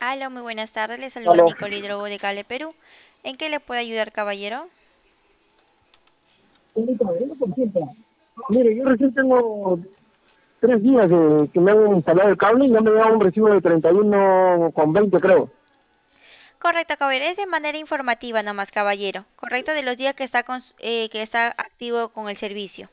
Hola, muy buenas tardes. Le saluda Aló. Nicole Hidrogo de Cale, Perú. ¿En qué le puedo ayudar, caballero? Señorita, venga por cierto. Mire, yo recién tengo 3 días de que me han instalado el cable y ya me da un recibo de 31,20 creo. Correcto, caballero. Es de manera informativa nomás, caballero. Correcto, de los días que está, que está activo con el servicio.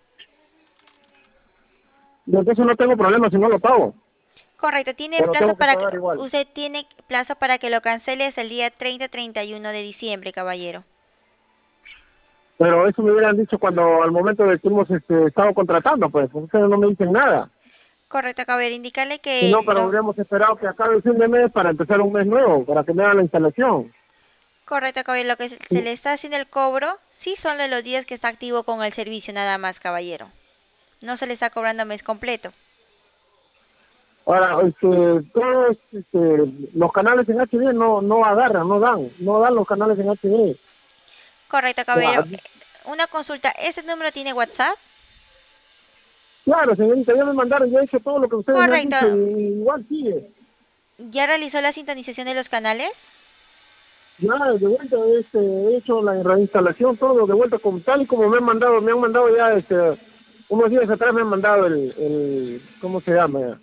Y entonces no tengo problema si no lo pago. Correcto, tiene O lo plazo tengo que para que, pagar igual. usted tiene plazo para que lo cancele hasta el día 30-31 de diciembre, caballero. Pero eso me hubieran dicho cuando al momento de que hemos estado contratando, pues. Ustedes no me dicen nada. Correcto, caballero. Indicarle Si no, que pero hubiéramos esperado que acabe el fin de mes para empezar un mes nuevo, para que me hagan la instalación. correcto, caballero, lo que se le está haciendo el cobro, sí son de los días que está activo con el servicio, nada más, caballero. No se le está cobrando mes completo. Ahora, todos los canales en HD no agarran, no dan los canales en HD. Correcto, caballero. Ya, Una consulta, ¿ese número tiene WhatsApp? claro, señorita, ya me mandaron, ya he hecho todo lo que ustedes me han Correcto. dicho y igual sigue. ¿Ya realizó la sintonización de los canales? Ya de vuelta he hecho la reinstalación, todo de vuelta como tal y como me han mandado ya unos días atrás me han mandado ¿cómo se llama?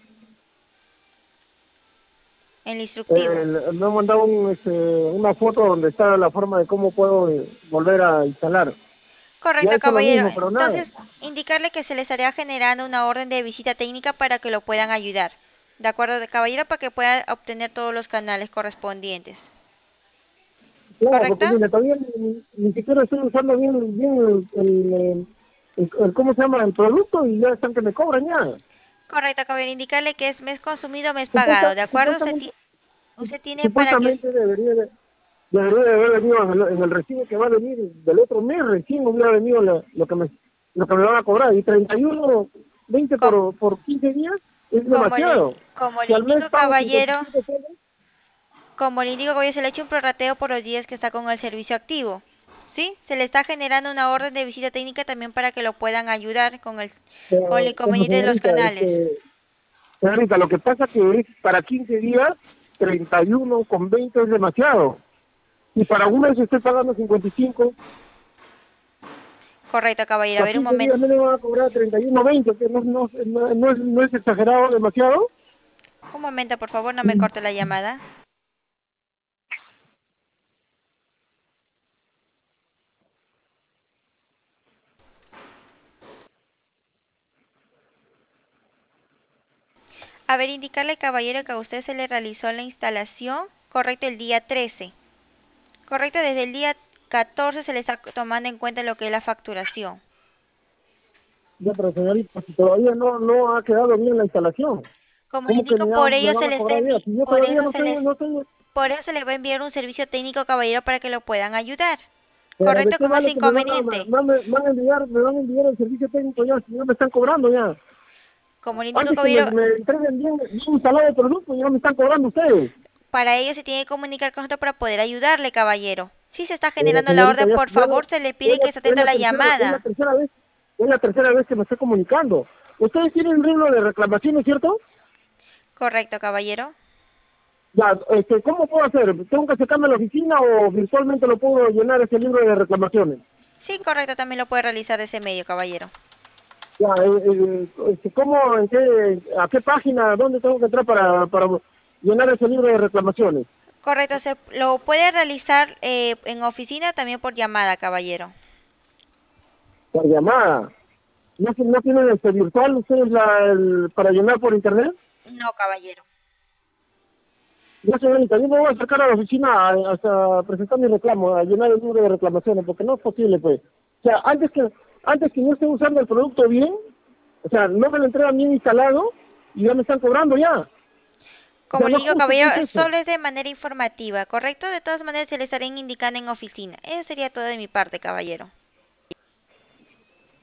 El instructivo. Me han mandado una foto donde está la forma de cómo puedo volver a instalar. Ya he Correcto, hecho lo caballero. mismo, pero nada. Entonces, indicarle que se le estaría generando una orden de visita técnica para que lo puedan ayudar. ¿De acuerdo, caballero? Para que pueda obtener todos los canales correspondientes. Claro, ¿Correcto? porque mire, todavía ni siquiera estoy usando bien ¿cómo se llama? El producto y ya están que me cobran ya. Correcto, caballero. Indicarle que es mes consumido, mes pagado. Supuesta, ¿De acuerdo? supuestamente, Usted tiene para que... supuestamente debería de haber venido en el recibo que va a venir del otro mes, recién hubiera venido lo que me van a cobrar. Y 31,20 com- por 15 días es como le, demasiado. como Si le al mes indico, pago caballero, 55 soles, Como le indico, caballero, se le ha hecho un prorrateo por los días que está con el servicio activo. ¿Sí? Se le está generando una orden de visita técnica también para que lo puedan ayudar con el como inconveniente de los canales. señorita, lo que pasa que es para 15 días, 31,20 es demasiado. Y para un mes estoy pagando 55, Correcto, caballero. A para ver, un 15 momento. días me van a cobrar 31,20, que no es exagerado demasiado. Un momento, por favor, no me corte la llamada. A ver, indicarle, caballero, que a usted se le realizó la instalación, correcto, el día 13. Correcto, desde el día 14 se le está tomando en cuenta lo que es la facturación. Ya, pero señorita, si todavía no ha quedado bien la instalación, Como le ¿cómo que indico, por me ello van se a le está cobrar ya? Si yo por todavía eso no se tengo, les no tengo, Por eso se le va a enviar un servicio técnico, caballero, para que lo puedan ayudar. pero ¿de Correcto, qué con ese vale que inconveniente. me van a enviar el servicio técnico ya, si ya me están cobrando ya? Como le indico, Antes que me, caballero, me entreguen bien instalado el producto, ya me están cobrando ustedes. para ello se tiene que comunicar con nosotros para poder ayudarle, caballero. Si se está Pero generando la señorita, orden, por favor, se le pide que se es atenda a la la tercera, llamada. es la tercera vez que me estoy comunicando. Ustedes tienen un libro de reclamaciones, ¿cierto? Correcto, caballero. Ya, ¿cómo puedo hacer? ¿Tengo que acercarme a la oficina o virtualmente lo puedo llenar ese libro de reclamaciones? Sí, correcto, también lo puede realizar de ese medio, caballero. Ya, a qué página, dónde tengo que entrar para llenar ese libro de reclamaciones? Correcto, se lo puede realizar en oficina, también por llamada, caballero. Por llamada. ¿No tienen virtual ustedes para llenar por internet? No, caballero. Ya, señorita, yo me voy a acercar a la oficina hasta presentar mi reclamo, a llenar el libro de reclamaciones, porque no es posible, pues. O sea, antes que yo esté usando el producto bien, o sea, no me lo entregan bien instalado y ya me están cobrando ya. O Como sea, le no es digo, justo, caballero, pues eso. solo es de manera informativa, ¿correcto? De todas maneras, se le estaré indicando en oficina. Eso sería todo de mi parte, caballero.